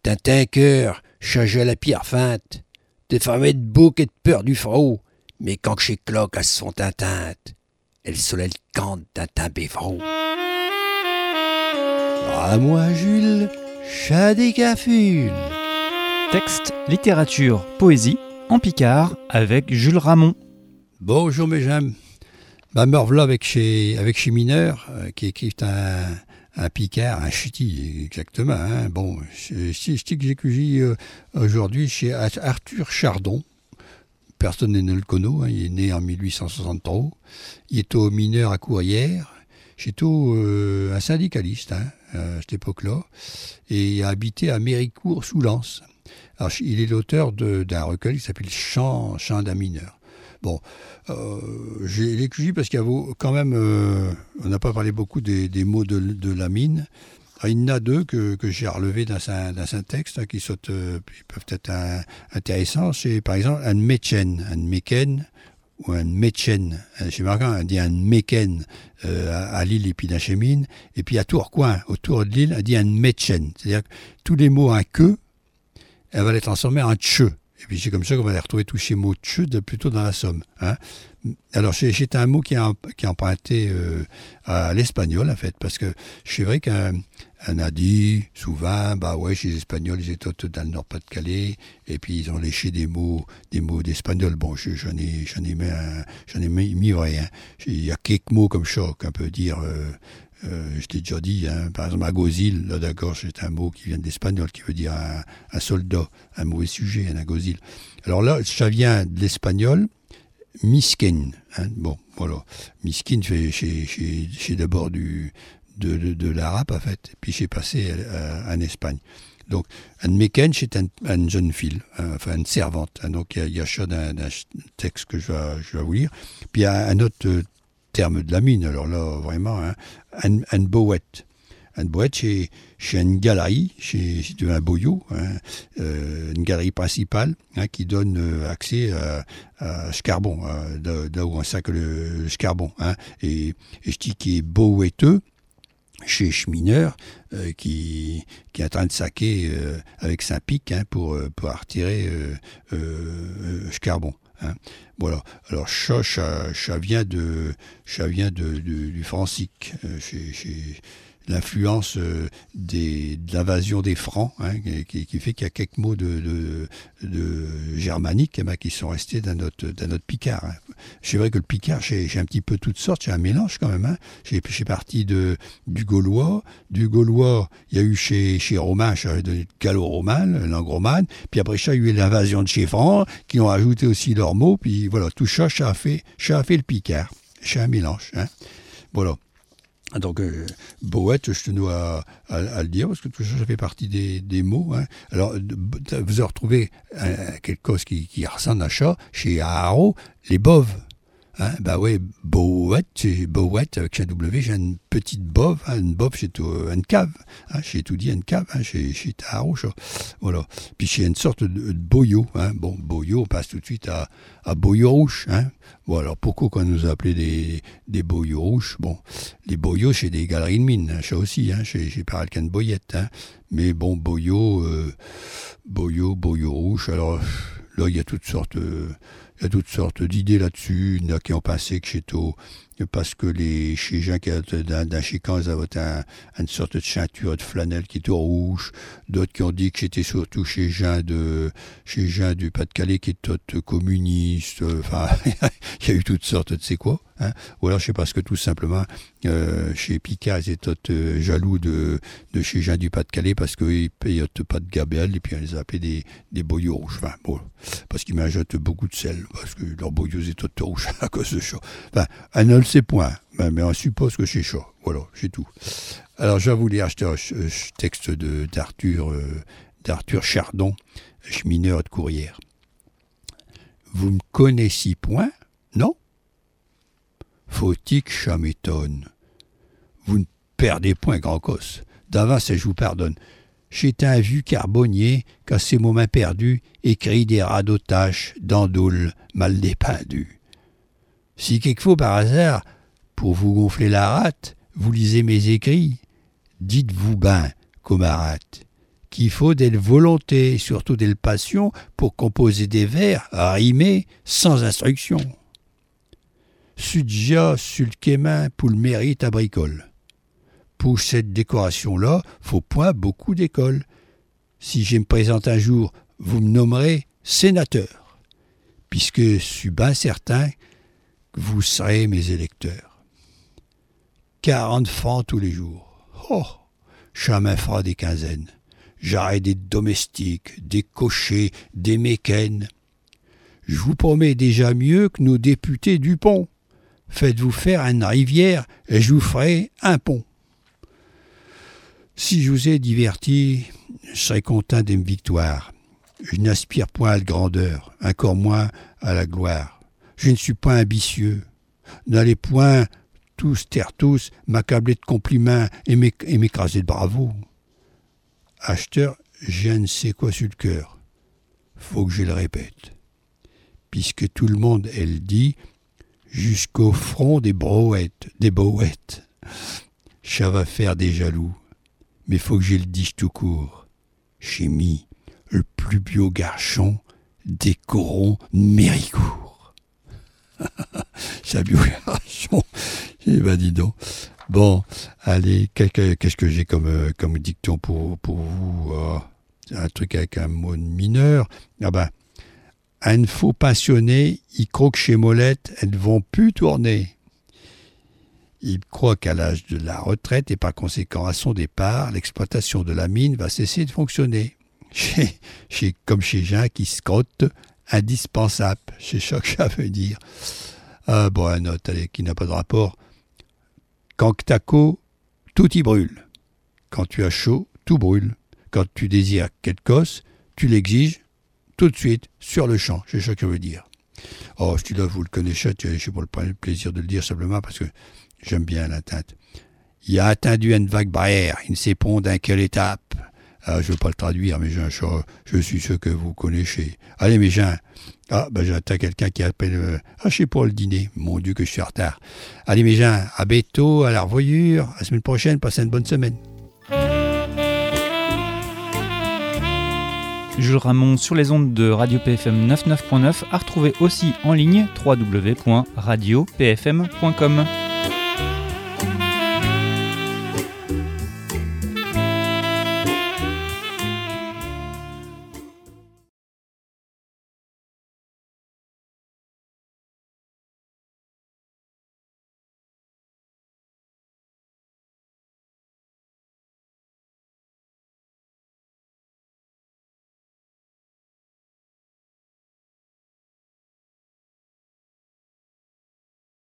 T'as un cœur, chargé à la pierre feinte. T'es famé de bouc et de peur du frot. Mais quand chez cloques à son tintinte, elle soleil cante d'un teint bévreau. À moi, Jules, chat des cafules. Texte, littérature, poésie, en Picard, avec Jules Ramon. Bonjour mes j'aime. Me revoilà avec chez Mineur, qui écrit un Picard, un ch'ti, exactement. Hein. Bon, ch'ti que j'ai cueilli aujourd'hui chez Arthur Chardon. Personne ne le connaît, hein. Il est né en 1863. Il est au Mineur à Courrières. C'est un syndicaliste hein, à cette époque-là. Et il a habité à Méricourt sous Lens. Alors, il est l'auteur d'un recueil qui s'appelle Chant d'un mineur. Bon, j'ai l'écouté parce qu'il y a quand même, on n'a pas parlé beaucoup des mots de la mine. Alors, il y en a deux que j'ai relevés dans un texte hein, qui peuvent être intéressants. C'est par exemple un Meken ou un Metchen. Chez Marquand, on dit un Meken à Lille et puis dans chez Mine. Et puis à Tourcoing, autour de Lille, on dit un Metchen. C'est-à-dire que tous les mots en que, elle va les transformer en tche. Et puis c'est comme ça qu'on va les retrouver tous ces mots tche plutôt dans la Somme. Hein. Alors c'est un mot qui est emprunté à l'espagnol en fait, parce que c'est vrai qu'on a dit souvent, bah ouais, chez les Espagnols, ils étaient tous dans le Nord-Pas-de-Calais, et puis ils ont léché des mots d'espagnol. Bon, j'en ai mis vrai. Hein. Il y a quelques mots comme ça qu'on peut dire. Je t'ai déjà dit, hein, par exemple, agozil, là d'accord, c'est un mot qui vient de l'espagnol, qui veut dire un soldat, un mauvais sujet, un agozil. Alors là, ça vient de l'espagnol, miskin. Hein, bon, voilà. Miskin, c'est d'abord de l'arabe, en fait, puis c'est passé en Espagne. Donc, un meken, c'est une jeune fille, enfin une servante. Hein, donc, il y a ça d'un texte que je vais vous lire. Puis il y a un autre terme de la mine, alors là, vraiment, hein, un boët. Un boët, c'est une galerie, c'est un boyau, hein, une galerie principale hein, qui donne accès à ce carbon, là où on sac le charbon. Hein, et je dis qu'il est boëteux, chez Schmineur, qui est en train de saquer avec sa pic hein, pour retirer ce carbon. Hein. Voilà. Alors ça vient du francique. C'est l'influence de l'invasion des Francs hein, qui fait qu'il y a quelques mots de germanique hein, qui sont restés dans notre Picard. Hein. C'est vrai que le Picard, j'ai un petit peu toutes sortes, c'est un mélange quand même. Hein. J'ai parti du Gaulois. Du Gaulois, il y a eu chez Romain, le gallo-romain, langue romane. Puis après ça, il y a eu l'invasion de chez Francs, qui ont ajouté aussi leurs mots. Puis voilà, tout ça, ça a fait le Picard. C'est un mélange. Hein. Voilà. Donc, boët, je tenais à le dire, parce que tout ça, ça fait partie des mots. Hein. Alors, vous avez retrouvé quelque chose qui ressemble à ça chez Haro, les boves. Hein, bah ouais, boët, c'est boët avec un W, j'ai une petite bove, hein, une bove c'est une cave, hein, j'ai tout dit une cave, hein, chez Taro, ça. Voilà. Puis c'est une sorte de boyau, hein. Bon, boyau, on passe tout de suite à boyau rouge, hein. Bon, alors pourquoi qu'on nous appelait des boyaux rouges? Bon, les boyaux, c'est des galeries de mines, hein, ça aussi, hein, j'ai pas qu'une boyette, hein. Mais bon, boyau rouge, alors là, il y a toutes sortes d'idées là-dessus. Il y en a qui ont pensé que c'est parce que chez gens qui dans chez quand ils avaient une sorte de ceinture de flanelle qui était rouge. D'autres qui ont dit que c'était surtout chez gens du Pas-de-Calais qui étaient communistes. Enfin, il y a eu toutes sortes de c'est quoi. Hein. Ou alors c'est parce que tout simplement chez Picard ils étaient jaloux de chez gens du Pas-de-Calais parce qu'ils payaient pas de gabelle et puis on les appelait des boyaux rouges. Enfin, bon, parce qu'ils m'ajoutent beaucoup de sel parce que leurs boyaux étaient tout rouges à cause de ça. Enfin, on ne le sait point, mais on suppose que c'est ça. Voilà, c'est tout. Alors je vais vous lire ce texte d'Arthur Chardon, chemineur de Courrières. Vous me connaissez point, non? Faut-il que ça m'étonne? Vous ne perdez point grand cos. D'avance, je vous pardonne. J'étais un vieux carbonnier qu'à ces moments perdus écrit des radotaches d'andoules mal dépendus. Si quelquefois par hasard, pour vous gonfler la rate, vous lisez mes écrits, dites-vous ben, camarade, qu'il faut de la volonté, surtout de la passion, pour composer des vers rimés sans instruction. Sudja, sulkemin, pour le mérite à bricole. Pour cette décoration-là, faut point beaucoup d'école. Si je me présente un jour, vous me nommerez sénateur, puisque je suis bien certain que vous serez mes électeurs. 40 francs tous les jours. Oh, chemin fera des quinzaines. J'aurai des domestiques, des cochers, des mécaines. Je vous promets déjà mieux que nos députés du pont. Faites-vous faire une rivière et je vous ferai un pont. Si je vous ai diverti, je serai content d'une victoire. Je n'aspire point à la grandeur, encore moins à la gloire. Je ne suis pas ambitieux. N'allez point tous m'accabler de compliments et m'écraser de bravos. Acheteur, j'ai ne sais quoi sur le cœur. Faut que je le répète. Puisque tout le monde, elle dit, jusqu'au front des brouettes. Ça va faire des jaloux. Mais faut que je le dise tout court. J'ai mis le plus beau garçon des corons de Méricourt. Ça beau garçon. Eh ben dis donc. Bon, allez, qu'est-ce que j'ai comme dicton pour vous un truc avec un mot mineur. Ah ben, un faux passionné, il croque chez Molette, elles ne vont plus tourner. Il croit qu'à l'âge de la retraite et par conséquent à son départ, l'exploitation de la mine va cesser de fonctionner. Comme chez Jean qui se crotte, indispensable. C'est ça que ça veut dire. Bon, un autre, allez, qui n'a pas de rapport. Quand t'as chaud, tout y brûle. Quand tu as chaud, tout brûle. Quand tu désires quelque chose, tu l'exiges tout de suite, sur le champ. C'est ça que ça veut dire. Oh, je dis là, vous le connaissez, j'ai pas le plaisir de le dire simplement parce que j'aime bien la teinte. Il a attendu une vague barrière, il ne sait pas dans quelle étape. Je ne veux pas le traduire, mais je suis sûr que vous connaissez. Allez, mes gens. J'attends quelqu'un qui appelle. Je sais pas, le dîner. Mon Dieu, que je suis en retard. Allez, mes gens, à bientôt, à la revoyure. À la semaine prochaine, passez une bonne semaine. Jules Ramon sur les ondes de Radio PFM 99.9, à retrouver aussi en ligne www.radiopfm.com.